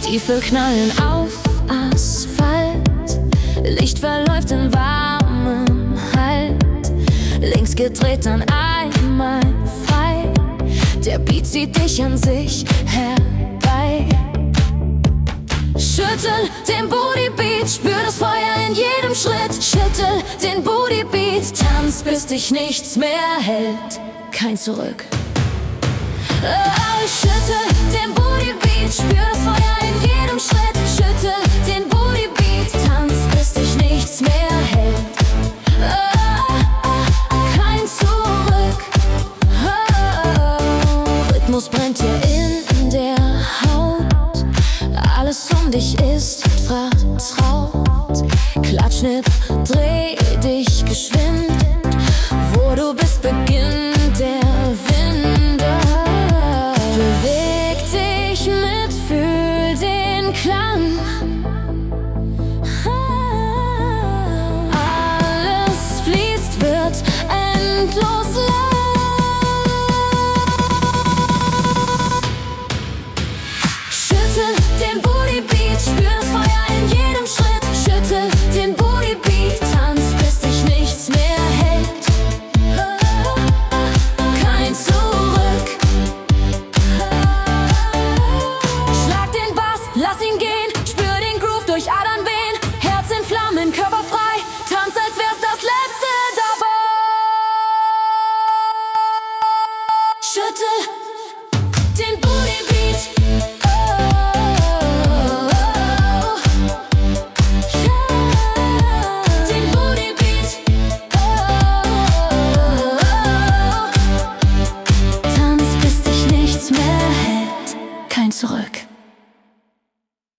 Stiefel knallen auf Asphalt, Licht verläuft in warmem Halt. Links gedreht, dann einmal frei. Der Beat zieht dich an sich herbei. Schüttel den Booty-Beat, spür das Feuer in jedem Schritt. Schüttel den Booty-Beat, tanz bis dich nichts mehr hält. Kein Zurück. Schüttel den Booty-Beat, spür das Feuer in jedem Schritt. Schüttel den Booty-Beat, tanz bis dich nichts mehr hält. Kein Zurück. Rhythmus brennt dir in der Haut, alles um dich ist vertraut. Klatschschnitt, dreh dich geschwind, wo du bist, beginnt der Wind. Beweg dich mit, fühl den Klang. Alles fließt, wird endlos lang. Schüttel den Booty-Beat, spür das Feuer in jedem Schritt. Schüttel den Booty-Beat, tanz bis dich nichts mehr hält. Kein Zurück. Schlag den Bass, lass ihn gehen, spür den Groove durch Adern wehen. Herz in Flammen, Körper frei, tanz als wär's das letzte dabei. Schüttel den Booty-Beat. Den Booty-Beat. Tanz bis dich nichts mehr hält. Kein Zurück.